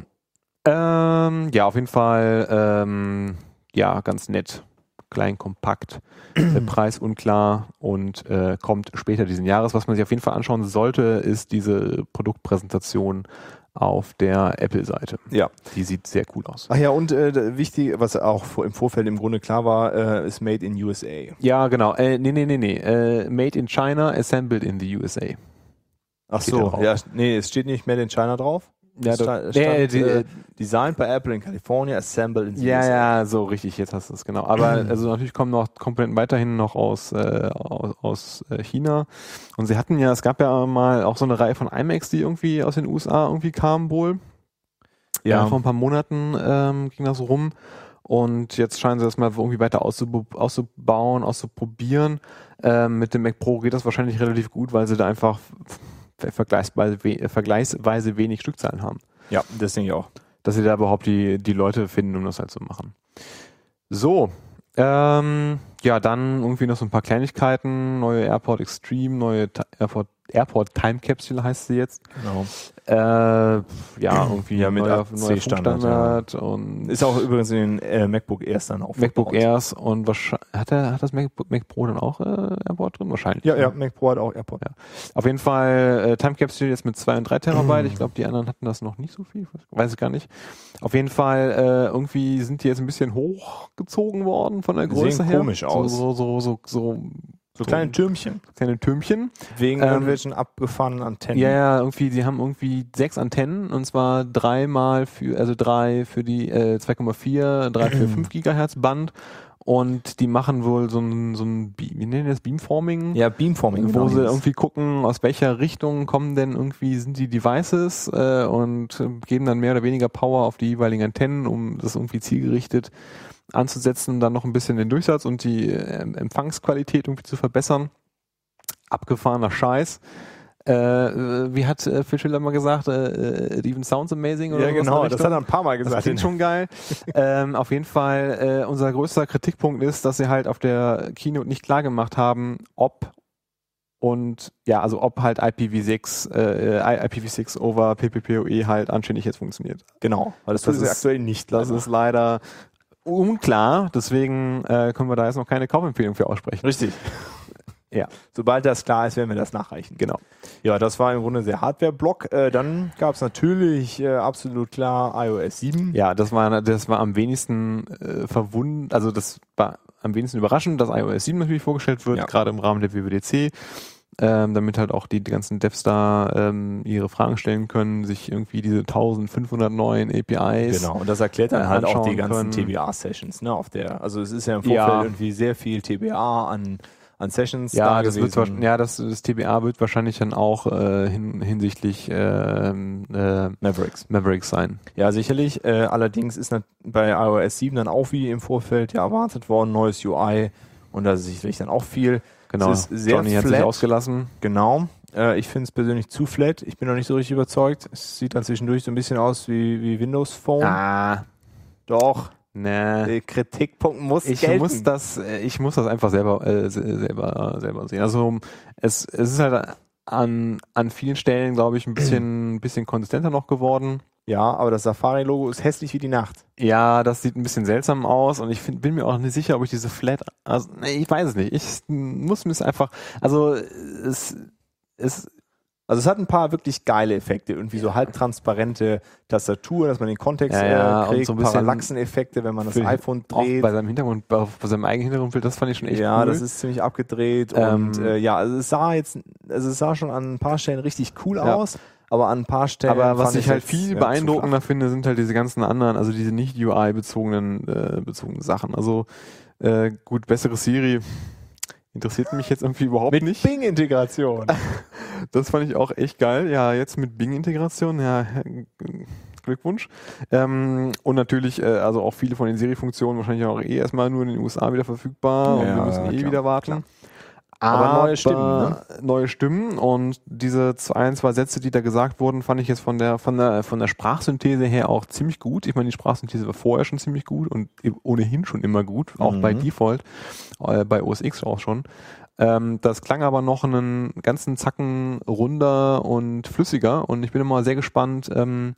ähm, ja, auf jeden Fall, ähm, ja, ganz nett, klein, kompakt, der Preis unklar und äh, kommt später diesen Jahres. Was man sich auf jeden Fall anschauen sollte, ist diese Produktpräsentation auf der Apple-Seite. Ja. Die sieht sehr cool aus. Ach ja, und äh, wichtig, was auch vor, im Vorfeld im Grunde klar war, äh, ist Made in U S A. Ja, genau. Äh, nee, nee, nee, nee. Äh, made in China, assembled in the U S A. Ach Steht da so, drauf. ja, nee, es steht nicht Made in China drauf. Ja, stand, nee, die, äh, designed by Apple in California, assembled in the ja, U S A. Ja, so richtig, jetzt hast du es genau. Aber also natürlich kommen noch Komponenten weiterhin noch aus, äh, aus, aus äh, China. Und sie hatten ja, es gab ja mal auch so eine Reihe von iMacs, die irgendwie aus den U S A irgendwie kamen wohl. Ja. Äh, vor ein paar Monaten ähm, ging das rum. Und jetzt scheinen sie das mal irgendwie weiter auszub- auszubauen, auszuprobieren. Ähm, mit dem Mac Pro geht das wahrscheinlich relativ gut, weil sie da einfach vergleichsweise, we- vergleichsweise wenig Stückzahlen haben. Ja, das denke ich auch. Dass sie da überhaupt die, die Leute finden, um das halt zu machen. So, ähm, ja, dann irgendwie noch so ein paar Kleinigkeiten. Neue AirPod Extreme, neue Ta- AirPod, AirPod Time Capsule heißt sie jetzt. Genau. Äh, ja, irgendwie ja, mit neuer, neuer neuer Standard. Standard ja. Und ist auch übrigens in den äh, MacBook Airs dann auch. MacBook Airs und wahrscheinlich, hat, der, hat das MacBook, Mac Pro dann auch äh, AirPod drin? Wahrscheinlich. Ja, ja, Mac Pro hat auch AirPod. Ja. Auf jeden Fall äh, Time Capsule jetzt mit zwei und drei Terabyte. Ich glaube, die anderen hatten das noch nicht so viel. Weiß ich gar nicht. Auf jeden Fall äh, irgendwie sind die jetzt ein bisschen hochgezogen worden von der Größe Sehen her. komisch aus. So, so, so, so, so, so kleine Türmchen. Kleine Türmchen. Wegen ähm, irgendwelchen abgefahrenen Antennen. Ja, ja, irgendwie, die haben irgendwie sechs Antennen und zwar dreimal für, also drei für die äh, zwei Komma vier, drei für fünf Gigahertz Band. Und die machen wohl so ein, so ein wie nennen die das, Beamforming? Ja, Beamforming. Wo genau sie das. irgendwie gucken, aus welcher Richtung kommen denn irgendwie, sind die Devices äh, und äh, geben dann mehr oder weniger Power auf die jeweiligen Antennen, um das irgendwie zielgerichtet anzusetzen, dann noch ein bisschen den Durchsatz und die äh, Empfangsqualität irgendwie zu verbessern. Abgefahrener Scheiß. Äh, wie hat äh, Phil Schiller mal gesagt, äh, it even sounds amazing oder ja, genau, das hat er ein paar Mal das gesagt. klingt schon geil. ähm, auf jeden Fall, äh, unser größter Kritikpunkt ist, dass sie halt auf der Keynote nicht klar gemacht haben, ob und ja, also ob halt I P v six, äh, I P v six over P P P o E halt anständig jetzt funktioniert. Genau, weil das, das tut ist es aktuell nicht. Das leider. ist leider unklar, deswegen äh, können wir da jetzt noch keine Kaufempfehlung für aussprechen. Richtig. Ja. Sobald das klar ist, werden wir das nachreichen. Genau. Ja, das war im Grunde der Hardware-Block. Äh, dann gab es natürlich äh, absolut klar i O S sieben. Ja, das war das war am wenigsten äh, verwundert, also das war am wenigsten überraschend, dass i O S sieben natürlich vorgestellt wird, Ja. gerade im Rahmen der W W D C, ähm, damit halt auch die, die ganzen Devs da ähm, ihre Fragen stellen können, sich irgendwie diese eintausendfünfhundert neuen A P Is. Genau, und das erklärt dann äh, halt auch die anschauen ganzen können. T B A-Sessions, ne, auf der, also es ist ja im Vorfeld Ja. irgendwie sehr viel T B A an, an Sessions Ja, da das gewesen. wird wahrsch- ja, das, das T B A wird wahrscheinlich dann auch äh, hin, hinsichtlich ähm, äh, Mavericks. Mavericks sein. Ja, sicherlich. Äh, allerdings ist nat- bei i O S sieben dann auch wie im Vorfeld ja erwartet worden, neues U I und da ist sicherlich dann auch viel. Genau. Es ist sehr Johnny hat sich flat. ausgelassen. Genau. Äh, ich finde es persönlich zu flat. Ich bin noch nicht so richtig überzeugt. Es sieht dann zwischendurch so ein bisschen aus wie, wie Windows Phone. Ah, Doch. ne. Der Kritikpunkt muss Ich gelten. muss das, äh, ich muss das einfach selber, äh, se- selber, selber sehen. Also es, es ist halt an, an vielen Stellen, glaube ich, ein bisschen, ein bisschen konsistenter noch geworden. Ja, aber das Safari-Logo ist hässlich wie die Nacht. Ja, das sieht ein bisschen seltsam aus und ich find, bin mir auch nicht sicher, ob ich diese Flat, also, nee, ich weiß es nicht. Ich muss mir es einfach, also es, es Also es hat ein paar wirklich geile Effekte, irgendwie so halbtransparente Tastatur, dass man den Kontext Ja, ja, äh, und kriegt, so ein bisschen Parallaxeneffekte, wenn man das für- iPhone auch dreht. bei seinem Hintergrund, bei seinem eigenen Hintergrundbild, das fand ich schon echt ja, cool. das ist ziemlich abgedreht Ähm, und äh, ja, also es sah jetzt, also es sah schon an ein paar Stellen richtig cool Ja. aus, aber an ein paar Stellen Aber was fand ich halt jetzt, viel ja, zu beeindruckender finde, sind halt diese ganzen anderen, also diese nicht U I-bezogenen äh, bezogenen Sachen. Also äh, gut, bessere Siri interessiert mich jetzt irgendwie überhaupt Mit nicht. Bing-Integration. Das fand ich auch echt geil. Ja, jetzt mit Bing-Integration, ja, Glückwunsch. Ähm, und natürlich, äh, also auch viele von den Siri-Funktionen wahrscheinlich auch eh erstmal nur in den U S A wieder verfügbar und Ja, wir müssen ja, eh klar, wieder warten. klar. Aber neue Stimmen, ne? Neue Stimmen und diese ein, zwei Sätze, die da gesagt wurden, fand ich jetzt von der, von der, von der Sprachsynthese her auch ziemlich gut. Ich meine, die Sprachsynthese war vorher schon ziemlich gut und ohnehin schon immer gut, auch Mhm. bei Default, äh, bei O S X auch schon. Ähm, das klang aber noch einen ganzen Zacken runder und flüssiger und ich bin immer sehr gespannt, ähm,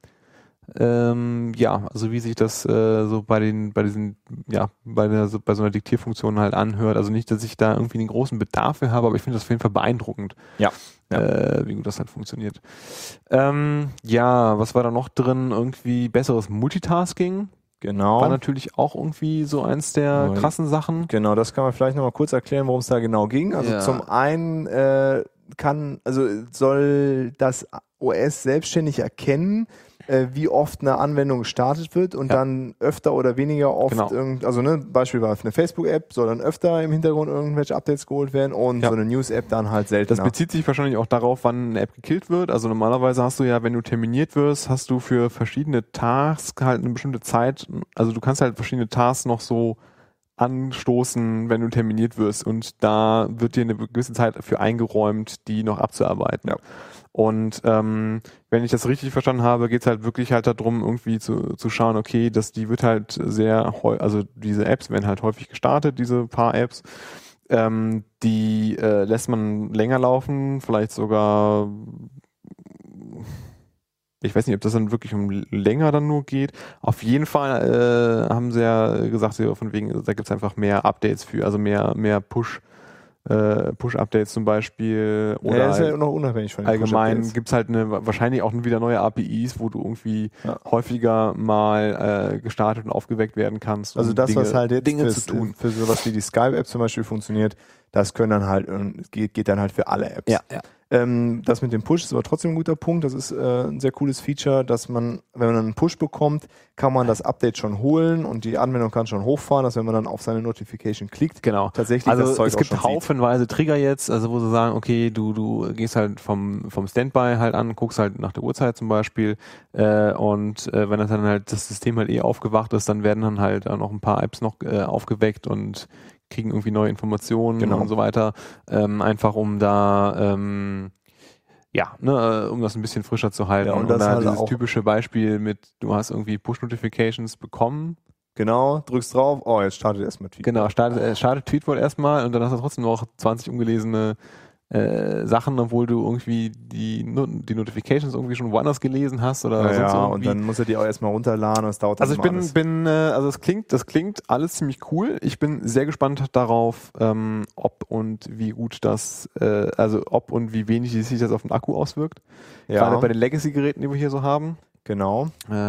ähm, ja, also wie sich das äh, so bei den, bei diesen, ja, bei der, so, bei so einer Diktierfunktion halt anhört. Also nicht, dass ich da irgendwie einen großen Bedarf für habe, aber ich finde das auf jeden Fall beeindruckend. Ja. Ja. Äh, wie gut das halt funktioniert. Ähm, ja, was war da noch drin? Irgendwie besseres Multitasking. Genau. War natürlich auch irgendwie so eins der Neu. krassen Sachen. Genau, das kann man vielleicht nochmal kurz erklären, worum es da genau ging. Also Ja. zum einen äh, kann, also soll das O S selbstständig erkennen, äh, wie oft eine Anwendung gestartet wird und Ja. dann öfter oder weniger oft, Genau. irgend, also ne, Beispiel war eine Facebook-App, soll dann öfter im Hintergrund irgendwelche Updates geholt werden und Ja. so eine News-App dann halt Das seltener. bezieht sich wahrscheinlich auch darauf, wann eine App gekillt wird. Also normalerweise hast du ja, wenn du terminiert wirst, hast du für verschiedene Tasks halt eine bestimmte Zeit. Also du kannst halt verschiedene Tasks noch so anstoßen, wenn du terminiert wirst. Und da wird dir eine gewisse Zeit für eingeräumt, die noch abzuarbeiten. Ja. Und ähm, wenn ich das richtig verstanden habe, geht es halt wirklich halt darum, irgendwie zu, zu schauen, okay, dass die wird halt sehr, häu- also diese Apps werden halt häufig gestartet, diese paar Apps. Ähm, die äh, lässt man länger laufen, vielleicht sogar, ich weiß nicht, ob das dann wirklich um länger dann nur geht. Auf jeden Fall äh, haben sie ja gesagt, so von wegen, da gibt es einfach mehr Updates für, also mehr, mehr Push, äh, Push-Updates zum Beispiel. Oder ja, das ist ja halt noch unabhängig von den allgemein Push-Updates. gibt es halt eine, wahrscheinlich auch wieder neue A P Is, wo du irgendwie Ja. häufiger mal äh, gestartet und aufgeweckt werden kannst. Um Also das, Dinge, was halt jetzt Dinge fürs, zu tun. für sowas wie die Skype-App zum Beispiel funktioniert, das können dann halt, äh, geht, geht dann halt für alle Apps. Ja, ja. Ähm, das mit dem Push ist aber trotzdem ein guter Punkt. Das ist äh, ein sehr cooles Feature, dass man, wenn man einen Push bekommt, kann man das Update schon holen und die Anwendung kann schon hochfahren, dass wenn man dann auf seine Notification klickt, Genau. tatsächlich Also das Zeug es auch gibt schon sieht. haufenweise Trigger jetzt, also wo sie sagen, okay, du du gehst halt vom vom Standby halt an, guckst halt nach der Uhrzeit zum Beispiel äh, und äh, wenn das dann halt das System halt eh aufgewacht ist, dann werden dann halt auch noch ein paar Apps noch äh, aufgeweckt und kriegen irgendwie neue Informationen Genau. und so weiter, ähm, einfach um da ähm, ja, ne, äh, um das ein bisschen frischer zu halten. Ja, und und das da halt dieses auch- typische Beispiel mit, du hast irgendwie Push-Notifications bekommen. Genau, drückst drauf, oh, jetzt startet erstmal Tweet. Genau, startet, äh, startet Tweetbot erstmal und dann hast du trotzdem noch zwanzig ungelesene äh, Sachen, obwohl du irgendwie die, No- die Notifications irgendwie schon woanders gelesen hast oder Ja, sonst ja, irgendwie. und dann muss er die auch erstmal runterladen und es dauert dann Also ich immer bin, alles. bin, äh, also es klingt, das klingt alles ziemlich cool. Ich bin sehr gespannt darauf, ähm, ob und wie gut das, äh, also ob und wie wenig sich das auf den Akku auswirkt. Ja, Gerade bei den Legacy-Geräten, die wir hier so haben. genau.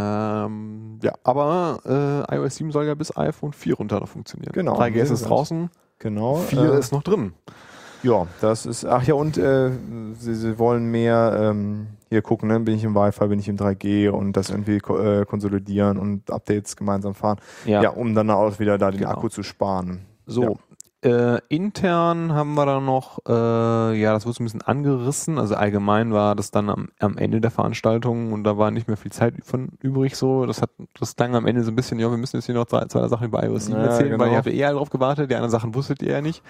Ähm, ja, aber äh, iOS sieben soll ja bis iPhone vier runter noch funktionieren. Genau. drei G S Wie ist gesagt. draußen, Genau. vier äh, ist noch drin. Ja, das ist, ach ja, und äh, sie, sie wollen mehr ähm, hier gucken, ne? Bin ich im Wi-Fi, bin ich im drei G und das irgendwie ko äh, konsolidieren und Updates gemeinsam fahren. Ja, um dann auch wieder da den Genau. Akku zu sparen. So. Äh, intern haben wir dann noch, äh, ja, das wurde so ein bisschen angerissen. Also allgemein war das dann am, am Ende der Veranstaltung und da war nicht mehr viel Zeit von übrig so. Das hat, das klang am Ende so ein bisschen, ja, wir müssen jetzt hier noch zwei, zwei Sachen über iOS sieben Ja, erzählen, genau. weil ihr habt ja eh alle drauf gewartet. Die anderen Sachen wusstet ihr ja nicht.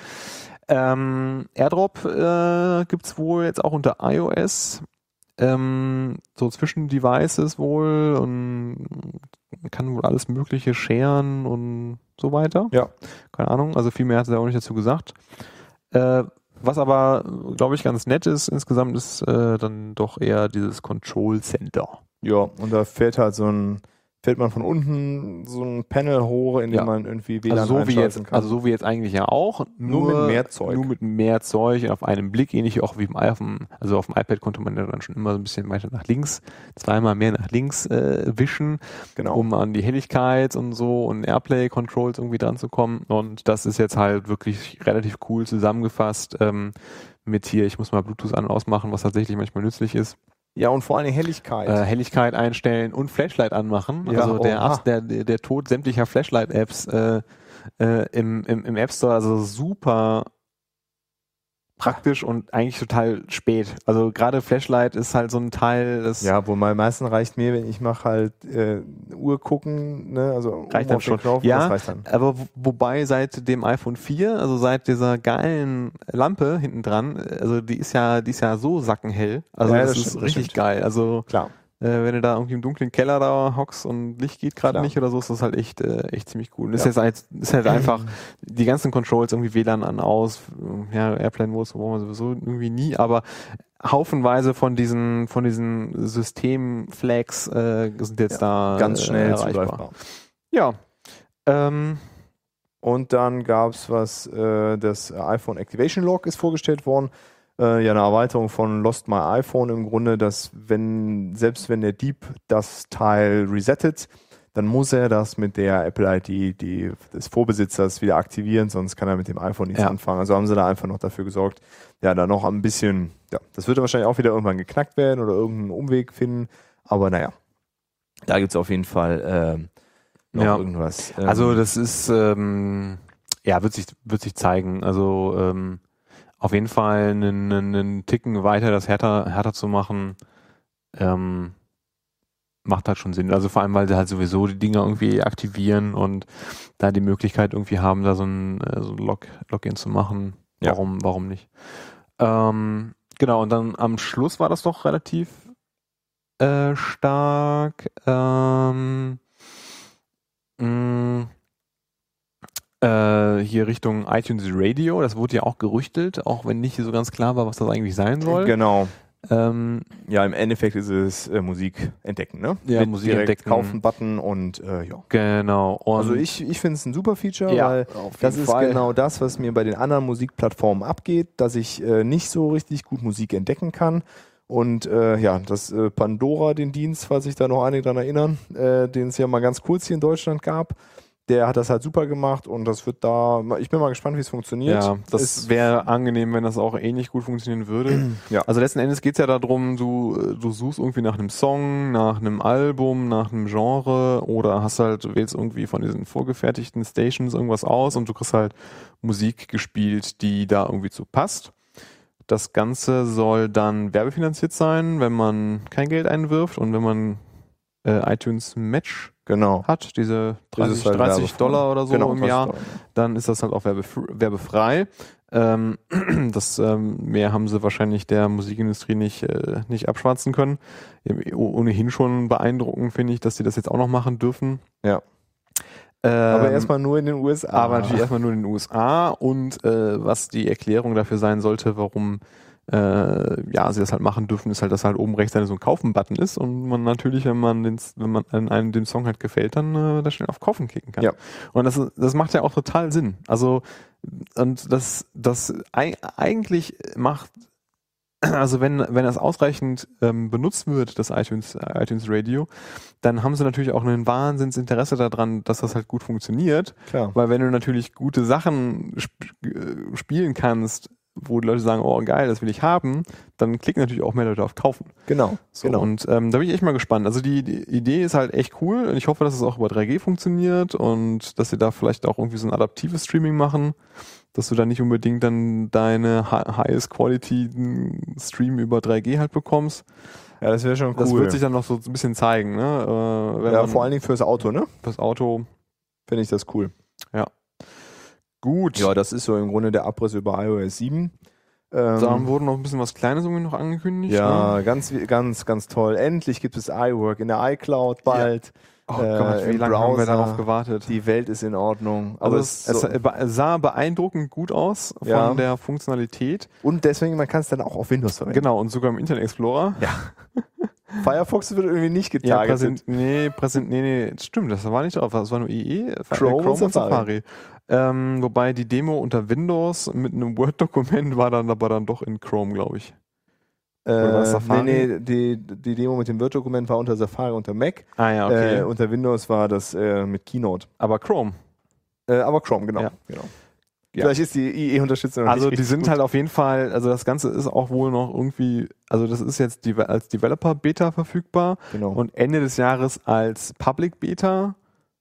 Ähm, AirDrop äh, gibt's wohl jetzt auch unter iOS. Ähm, so zwischen Devices wohl und man kann wohl alles Mögliche sharen und so weiter. Ja. Keine Ahnung, also viel mehr hat er auch nicht dazu gesagt. Äh, was aber, glaube ich, ganz nett ist insgesamt, ist äh, dann doch eher dieses Control Center. Ja, und da fährt halt so ein, fährt man von unten so ein Panel hoch, in dem Ja. man irgendwie W L A N Also so wie einschalten jetzt, kann. also so wie jetzt eigentlich ja auch. Nur mit mehr Zeug. Nur mit mehr Zeug auf einen Blick, ähnlich auch wie im iPhone. Also auf dem iPad konnte man ja dann schon immer so ein bisschen weiter nach links, zweimal mehr nach links äh, wischen, Genau. um an die Helligkeit und so und Airplay-Controls irgendwie dran zu kommen. Und das ist jetzt halt wirklich relativ cool zusammengefasst ähm, mit hier, ich muss mal Bluetooth an- und ausmachen, was tatsächlich manchmal nützlich ist. Ja, und vor allem Helligkeit. Äh, Helligkeit einstellen und Flashlight anmachen. Ja, also der, oha. Abs- der, der, der Tod sämtlicher Flashlight-Apps äh, äh, im, im, im App Store, also super praktisch und eigentlich total spät. Also gerade Flashlight ist halt so ein Teil, das Ja, wohl am meisten reicht mir, wenn ich mache halt äh, Uhr gucken, ne, also reicht um dann auf den schon. Knopf, Ja, das reicht dann. aber wo- wobei seit dem iPhone vier, also seit dieser geilen Lampe hinten dran, also die ist ja, die ist ja so sackenhell. Also Ja, das, das ist stimmt, das richtig stimmt. geil. Also Klar. Äh, wenn du da irgendwie im dunklen Keller da hockst und Licht geht gerade Klar. nicht oder so, ist das halt echt, äh, echt ziemlich cool. Und ist Ja. jetzt halt, ist halt einfach die ganzen Controls irgendwie W L A N an, aus, ja, Airplane Modus brauchen wir sowieso irgendwie nie, aber haufenweise von diesen, von diesen System-Flags äh, sind jetzt da Ganz äh, schnell erreichbar. zugreifbar. Ja. Ähm, Und dann gab's was, äh, das iPhone Activation Log ist vorgestellt worden. Äh, ja, eine Erweiterung von Lost My iPhone im Grunde, dass wenn, selbst wenn der Dieb das Teil resettet, dann muss er das mit der Apple I D die, des Vorbesitzers wieder aktivieren, sonst kann er mit dem iPhone nichts Ja. anfangen. Also haben sie da einfach noch dafür gesorgt, ja, da noch ein bisschen, ja, das wird wahrscheinlich auch wieder irgendwann geknackt werden oder irgendeinen Umweg finden, aber naja. Da gibt es auf jeden Fall ähm, noch Ja. irgendwas. Ähm, Also das ist, ähm, ja, wird sich, wird sich zeigen. Also ähm, auf jeden Fall einen, einen Ticken weiter das härter, härter zu machen, ähm, macht halt schon Sinn. Also vor allem, weil sie halt sowieso die Dinger irgendwie aktivieren und da die Möglichkeit irgendwie haben, da so ein, äh, so ein Log, Login zu machen. Ja. Warum, warum nicht? Ähm, genau, und dann am Schluss war das doch relativ äh, stark. Ähm, mh, äh, hier Richtung iTunes Radio. Das wurde ja auch gerüchtelt, auch wenn nicht so ganz klar war, was das eigentlich sein soll. Genau. Ähm, Ja, im Endeffekt ist es äh, Musik entdecken, ne? Ja, Mit Musik direkt entdecken. Kaufen-Button und äh, ja. genau. Und Also ich, ich finde es ein super Feature, Ja, weil auf das jeden ist Fall. genau das, was mir bei den anderen Musikplattformen abgeht, dass ich äh, nicht so richtig gut Musik entdecken kann. Und äh, ja, das äh, Pandora, den Dienst, falls sich da noch einige dran erinnern, äh, den es ja mal ganz kurz hier in Deutschland gab, der hat das halt super gemacht und das wird da, ich bin mal gespannt, wie es funktioniert. Ja, das Es- wäre angenehm, wenn das auch ähnlich gut funktionieren würde. Ja. Also letzten Endes geht's ja darum, du, du suchst irgendwie nach einem Song, nach einem Album, nach einem Genre oder hast halt, du wählst irgendwie von diesen vorgefertigten Stations irgendwas aus und du kriegst halt Musik gespielt, die da irgendwie zu passt. Das Ganze soll dann werbefinanziert sein, wenn man kein Geld einwirft und wenn man äh, iTunes Match Genau. hat, diese Das ist dreißig, halt dreißig werbefrei. Dollar oder so Genau, im dreißig Jahr, Dollar. dann ist das halt auch werbef- werbefrei. Ähm, das ähm, mehr haben sie wahrscheinlich der Musikindustrie nicht äh, nicht abschwatzen können. Ähm, ohnehin schon beeindruckend finde ich, dass sie das jetzt auch noch machen dürfen. Ja. Ähm, Aber erstmal nur in den U S A. aber natürlich erstmal nur in den U S A und äh, was die Erklärung dafür sein sollte, warum äh, ja, sie das halt machen dürfen, ist halt, dass halt oben rechts dann so ein Kaufen-Button ist und man natürlich, wenn man den, wenn man an einem dem Song halt gefällt, dann äh, da schnell auf Kaufen klicken kann. Ja. Und das, das macht ja auch total Sinn. Also und das, das ei- eigentlich macht, also wenn wenn das ausreichend ähm, benutzt wird, das iTunes iTunes Radio, dann haben sie natürlich auch ein Wahnsinnsinteresse daran, dass das halt gut funktioniert. Klar. Weil wenn du natürlich gute Sachen sp äh, spielen kannst, wo die Leute sagen, oh geil, das will ich haben, dann klicken natürlich auch mehr Leute auf Kaufen. Genau. So, genau. Und ähm, da bin ich echt mal gespannt. Also die, die Idee ist halt echt cool und ich hoffe, dass es auch über drei G funktioniert und dass sie da vielleicht auch irgendwie so ein adaptives Streaming machen, dass du da nicht unbedingt dann deine hi- highest quality Stream über drei G halt bekommst. Ja, das wäre schon cool. Das wird sich dann noch so ein bisschen zeigen, ne? Äh, wenn ja, man vor allen Dingen fürs Auto, ne? fürs Auto. Finde ich das cool. Gut. Ja, das ist so im Grunde der Abriss über iOS sieben. Ähm, Dann wurde noch ein bisschen was Kleines irgendwie noch angekündigt. ja, Ne? ganz, ganz, ganz toll. Endlich gibt es iWork in der iCloud bald. Oh äh, Gott, wie im lange haben wir Browser. darauf gewartet? Die Welt ist in Ordnung. Also Aber es, es es so, sah beeindruckend gut aus von Ja. der Funktionalität. und deswegen, man kann es dann auch auf Windows verwenden. Genau, und sogar im Internet Explorer. Firefox wird irgendwie nicht Ja, getargetet. präsent, nee, präsent, nee, nee, das stimmt, das war nicht drauf, das war nur I E, Chrome äh, und Safari. Ähm, wobei die Demo unter Windows mit einem Word-Dokument war dann aber dann doch in Chrome, glaube ich. Oder war das äh, Safari? nee, nee, die, die Demo mit dem Word-Dokument war unter Safari, unter Mac. Ah ja, okay. Äh, unter Windows war das äh, mit Keynote. aber Chrome. Äh, aber Chrome, genau. Ja. genau. Ja. Vielleicht ist die I E-Unterstützung noch Also nicht die richtig sind gut. halt auf jeden Fall, also das Ganze ist auch wohl noch irgendwie, also das ist jetzt die, als Developer-Beta verfügbar Genau. und Ende des Jahres als Public-Beta.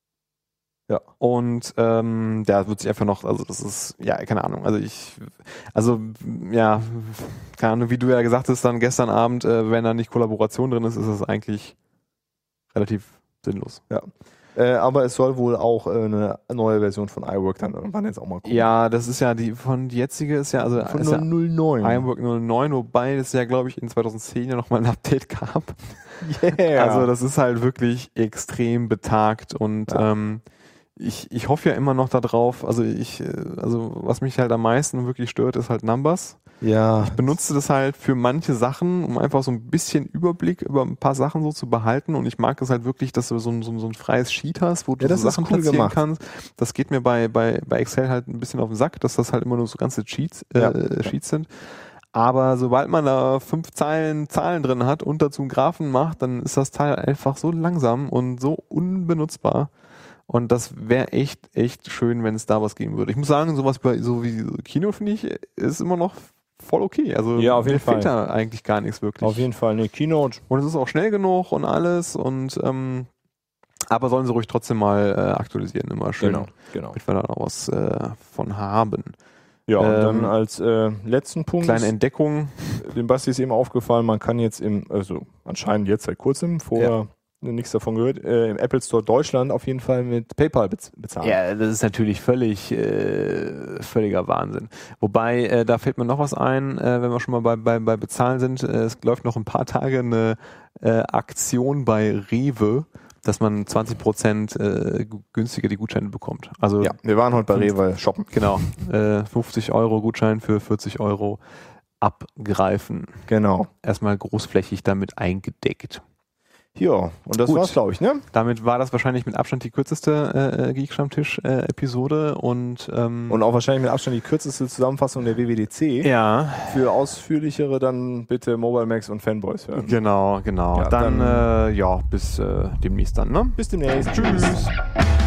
Ja. Und ähm, da wird sich einfach noch, also das ist, ja, keine Ahnung, also ich, also ja, keine Ahnung, wie du ja gesagt hast, dann gestern Abend, äh, wenn da nicht Kollaboration drin ist, ist es eigentlich relativ sinnlos. Äh, aber es soll wohl auch äh, eine neue Version von iWork dann irgendwann jetzt auch mal kommen. Ja, das ist ja die, von die jetzige ist ja, also Von ist ja null null neun. iWork null neun, wobei es ja, glaube ich, in zwanzig zehn ja nochmal ein Update gab. Yeah. Also das ist halt wirklich extrem betagt und Ja. ähm, ich, ich hoffe ja immer noch darauf, also ich, äh, also was mich halt am meisten wirklich stört, ist halt Numbers. ja. Ich benutze das halt für manche Sachen, um einfach so ein bisschen Überblick über ein paar Sachen so zu behalten und ich mag es halt wirklich, dass du so ein, so ein, so ein freies Sheet hast, wo du Ja, das so ist Sachen cool platzieren gemacht. kannst. Das geht mir bei, bei, bei Excel halt ein bisschen auf den Sack, dass das halt immer nur so ganze Sheets, äh, Ja. Sheets sind. Aber sobald man da fünf Zeilen Zahlen drin hat und dazu einen Graphen macht, dann ist das Teil einfach so langsam und so unbenutzbar. Und das wäre echt, echt schön, wenn es da was geben würde. Ich muss sagen, sowas bei, so wie Kino finde ich, ist immer noch voll okay. Also Ja, auf jeden mir fehlt Fall. da eigentlich gar nichts wirklich. Auf jeden Fall eine Keynote. Und es ist auch schnell genug und alles und ähm, aber sollen sie ruhig trotzdem mal äh, aktualisieren, immer schön. Genau, genau. Damit wir da noch was äh, von haben. Ja, und Ähm, dann als äh, letzten Punkt, Kleine Entdeckung. dem Basti ist eben aufgefallen, man kann jetzt im, also anscheinend jetzt seit kurzem, vorher nichts davon gehört, äh, im Apple Store Deutschland auf jeden Fall mit PayPal bez- bezahlen. Ja, das ist natürlich völlig äh, völliger Wahnsinn. Wobei, äh, da fällt mir noch was ein, äh, wenn wir schon mal bei, bei, bei Bezahlen sind. Äh, es läuft noch ein paar Tage eine äh, Aktion bei Rewe, dass man zwanzig Prozent äh, günstiger die Gutscheine bekommt. Also Ja, wir waren heute bei Rewe shoppen. genau, äh, fünfzig Euro Gutschein für vierzig Euro abgreifen. Genau. Erstmal großflächig damit eingedeckt. Ja, und das Gut. war's, glaube ich, ne? Damit war das wahrscheinlich mit Abstand die kürzeste äh, Geek-Stammtisch-Episode und, ähm, Und auch wahrscheinlich mit Abstand die kürzeste Zusammenfassung der W W D C. ja, Für ausführlichere dann bitte Mobile Max und Fanboys hören. genau, genau. Ja, dann, dann- äh, ja, bis äh, demnächst dann, ne? Bis demnächst. Tschüss.